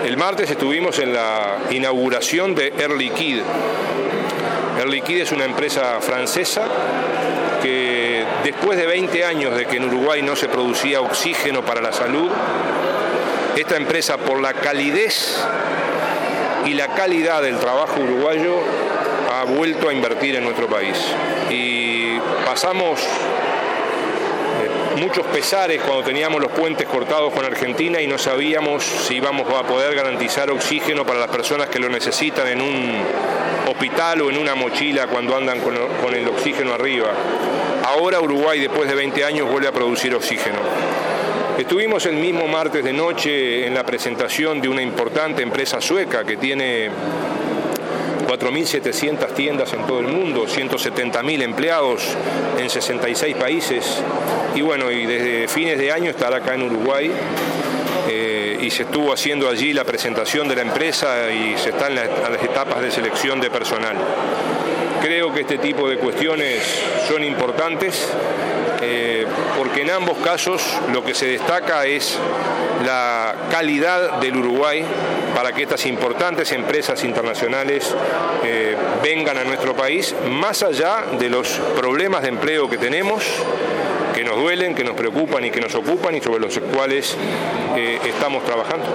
El martes estuvimos en la inauguración de Air Liquide. Air Liquide es una empresa francesa que después de 20 años de que en Uruguay no se producía oxígeno para la salud, esta empresa, por la calidez y la calidad del trabajo uruguayo, ha vuelto a invertir en nuestro país. Y pasamos muchos pesares cuando teníamos los puentes cortados con Argentina y no sabíamos si íbamos a poder garantizar oxígeno para las personas que lo necesitan en un hospital o en una mochila cuando andan con el oxígeno arriba. Ahora Uruguay, después de 20 años, vuelve a producir oxígeno. Estuvimos el mismo martes de noche en la presentación de una importante empresa sueca que tiene 4.700 tiendas en todo el mundo, 170.000 empleados en 66 países y bueno, y desde fines de año estará acá en Uruguay y se estuvo haciendo allí la presentación de la empresa y se está en las etapas de selección de personal. Creo que este tipo de cuestiones son importantes porque en ambos casos lo que se destaca es la calidad del Uruguay para que estas importantes empresas internacionales vengan a nuestro país, más allá de los problemas de empleo que tenemos, que nos duelen, que nos preocupan y que nos ocupan y sobre los cuales estamos trabajando.